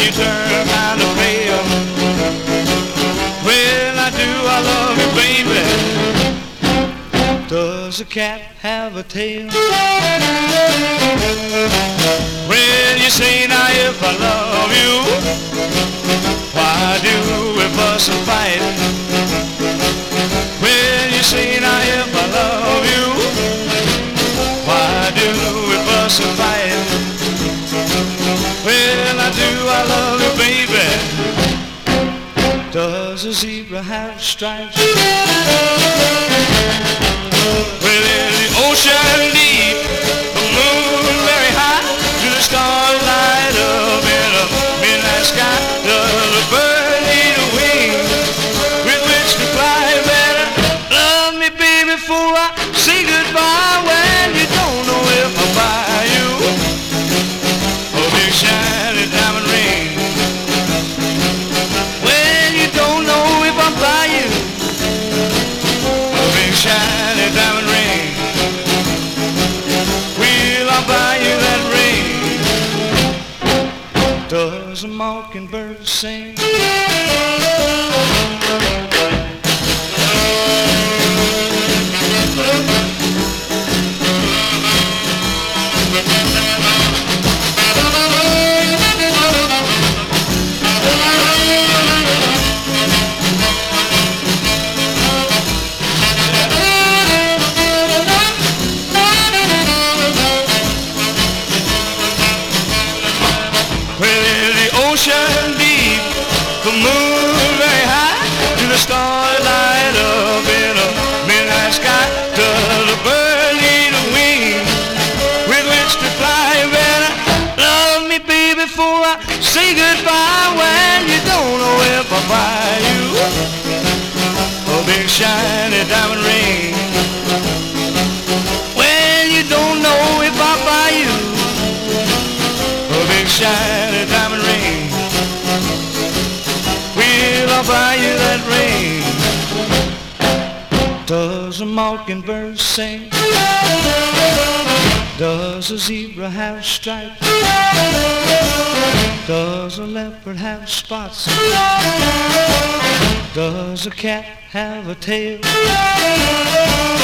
you turn kind of pale. Well, I do, I love you, baby. Does a cat have a tail? Well, you say now if I love you, why do we fuss and fight? Well, you say now if I love you, why do we fuss and fight? Well, I do, I love you, baby. Does a zebra have stripes? Well, in the ocean deep, the moon very high, to the stars light up in a midnight sky. Does a bird need a wing with which to fly? Better love me, baby, before I say goodbye. When you don't know if I'll buy you a big shiny diamond ring. When you don't know if I'll buy you a big shiny diamond ring. Will I buy you that ring? Does a mockingbird sing? Ocean deep, the moon very high, to the stars light up in a midnight sky. Does a bird need a wing with which to fly? Better love me, baby, before I say goodbye. When you don't know if I'll buy you a big shiny diamond ring. When you don't know if I'll buy you a big shiny diamond ring. Will I buy you that ring? Does a mockingbird sing? Does a zebra have stripes? Does a leopard have spots? Does a cat have a tail?